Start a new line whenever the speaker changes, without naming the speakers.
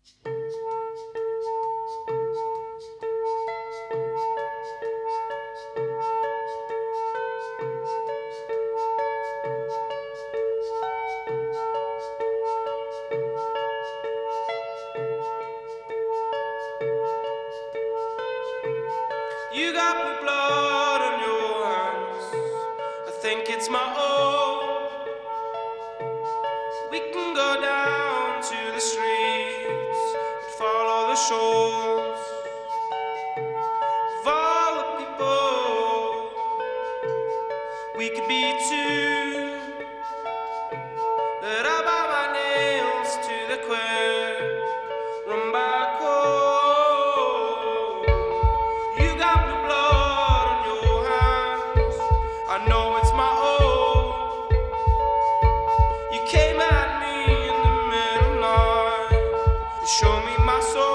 You got blue blood on your hands. I think it's my own. We can go down to the streets and follow the shores of all the people. We could be two, but I bow my nails to the queer. Run back home. You got blue blood on your hands. I know it's my own. You came at me in the middle night and showed me my soul.